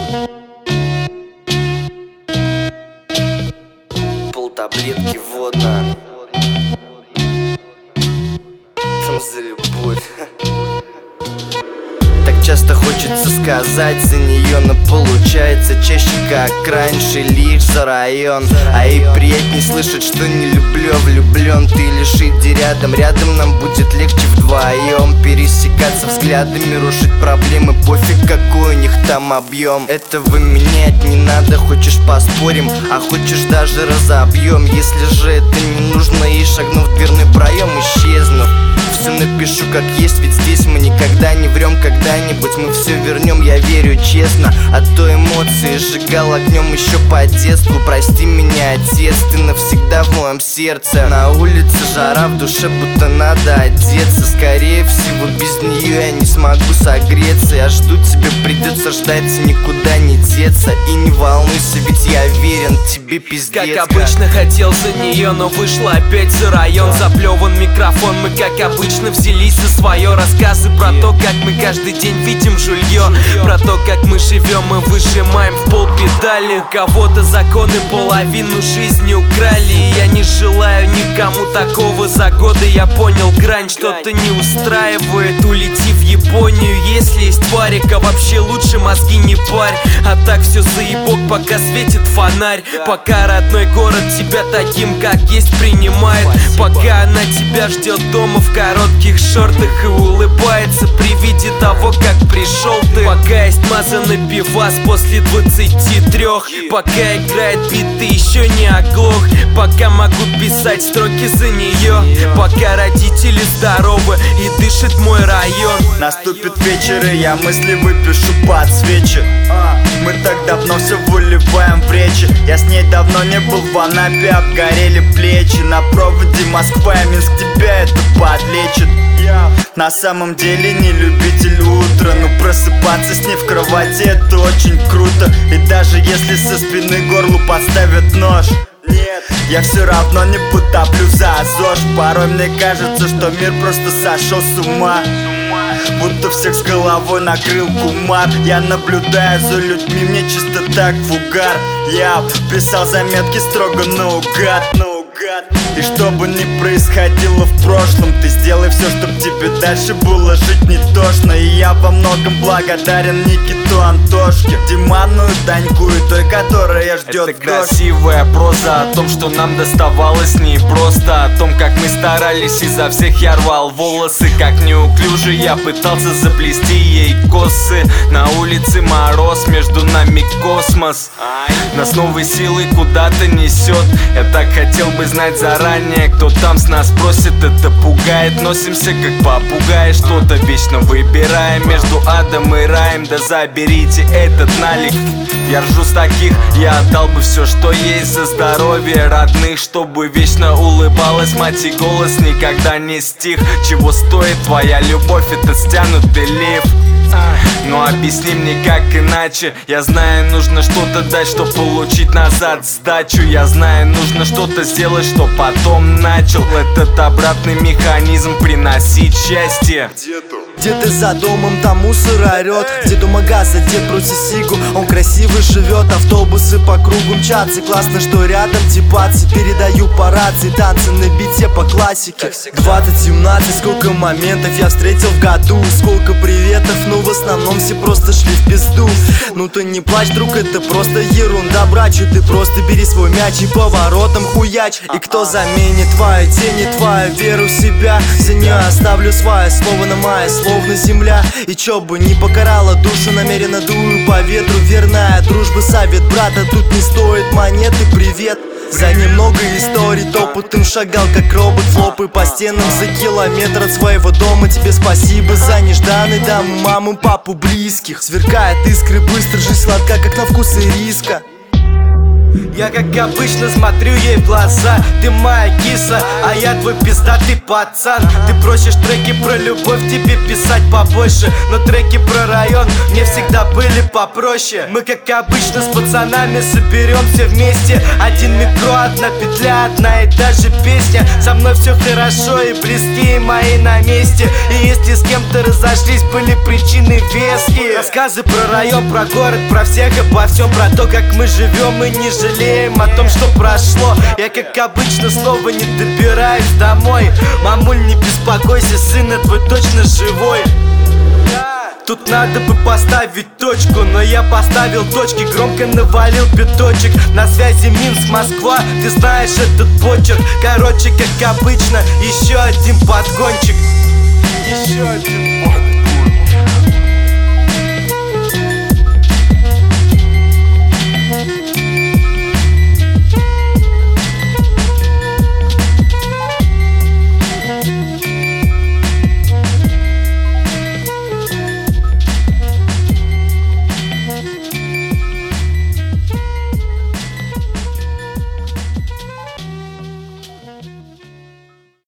Полтаблетки водно. Там за любовь. Так часто хочется сказать за нее, но получается чаще как раньше, лишь за район. А и приятней слышать, что не люблю, влюблен. Ты лишь иди рядом, рядом нам будет легче вдвоем пересекаться взглядами, рушить проблемы, пофиг какой у них там объем. Этого менять не надо, хочешь поспорим, а хочешь даже разобьем. Если же это не нужно, и шагнув в дверной проем, исчезну. Все напишу как есть, ведь здесь мы никогда не врем. Когда-нибудь мы все вернем, я верю честно. А то эмоции сжигал огнем еще по детству. Прости меня, отец, ты навсегда в моем сердце. На улице жара, в душе будто надо одеться. Скорее всего без нее я не смогу согреться. Я жду, тебе придется ждать, никуда не деться. И не волнуйся, ведь я верен тебе, пиздец. Как обычно хотел за нее, но вышло опять за район. Заплеван микрофон, мы как обычно взялись за свое. Рассказы про то, как мы каждый день видим жулье, про то, как мы живем, мы выжимаем в пол педали. У кого-то законы половину жизни украли, и я не желаю никому такого за годы. Я понял грань, что-то не устраивает. Улети в Японию, если есть тварик, а вообще лучше мозги не парь. А так все заебок, пока светит фонарь, пока родной город тебя таким, как есть, принимает, пока она тебя ждет дома в коротких шортах и улыбается при виде того, как пришел ты. Пока есть мазанный пивас после 23, пока играет бит, ты еще не оглох. Пока могу писать строки за нее, пока родители здоровы и дышит мой район. Наступит вечер, и я мысли выпишу под свечи. Мы так давно все выливаем в речи. Я с ней давно не был в Анапе, обгорели плечи. На проводе Москва и Минск, тебя это подлечит. На самом деле не любитель утра, но просыпаться с ней в кровати это очень круто. И даже если со спины горлу подставят нож, нет, я все равно не потоплю за ЗОЖ. Порой мне кажется, что мир просто сошел с ума, будто всех с головой накрыл кумар. Я наблюдаю за людьми, мне чисто так в угар. Я писал заметки строго наугад. И что бы ни происходило в прошлом, ты сделай все, чтоб тебе дальше было жить не тошно. И я во многом благодарен Никиту, Антошке, Диману, Даньку и той, которая ждет. Это красивая проза о том, что нам доставалось непросто, о том, как мы старались, изо всех я рвал волосы. Как неуклюже я пытался заплести ей косы. На улице мороз, между нами космос. Нас новой силой куда-то несет. Я так хотел бы знать заранее, кто там с нас просит. Это пугает, носимся как попугаи, что-то вечно выбирая между адом и раем. Да заберите этот налик, я ржу с таких. Я отдал бы все, что есть за здоровье родных, чтобы вечно улыбалась мать и голос никогда не стих. Чего стоит твоя любовь, это стянутый лиф. Но объясни мне как иначе. Я знаю, нужно что-то дать, чтоб получить назад сдачу. Я знаю, нужно что-то сделать, чтоб потом начал этот обратный механизм приносить счастье. Дед за домом, там мусор орет. Деду магаза, дед бросит сигу. Он красивый живет, автобусы по кругу мчатся. Классно, что рядом типацы. Передаю по рации, танцы на бите по классике. 20-17, сколько моментов я встретил в году. Сколько приветов, но в основном все просто шли в пизду. Ну ты не плачь, друг, это просто ерунда, братчу. Ты просто бери свой мяч и поворотом хуяч. И кто заменит твою тень и твою веру в себя? За нее оставлю свое слово на мое слово. Словно земля, и чё бы не покарала душу, намеренно дую по ветру. Верная дружба, совет брата, тут не стоит монеты, привет. За ним много историй, топотом шагал как робот. Флопы по стенам за километр от своего дома. Тебе спасибо за нежданный дом, маму, папу, близких. Сверкает искры быстро, жизнь сладка, как на вкус ириска. Я как обычно смотрю ей в глаза. Ты моя киса, а я твой пиздатый пацан. Ты просишь треки про любовь, тебе писать побольше. Но треки про район мне всегда были попроще. Мы как обычно с пацанами соберемся вместе. Один микро, одна петля, одна и та же песня. Со мной все хорошо и близкие мои на месте. И если с кем-то разошлись, были причины веские. Рассказы про район, про город, про всех, обо всем. Про то, как мы живем и не жалеем о том, что прошло. Я как обычно снова не добираюсь домой. Мамуль, не беспокойся, сын твой точно живой. Тут надо бы поставить точку, но я поставил точки, громко навалил биточек. На связи Минск, Москва, ты знаешь этот почерк. Короче, как обычно, еще один подгончик. Еще один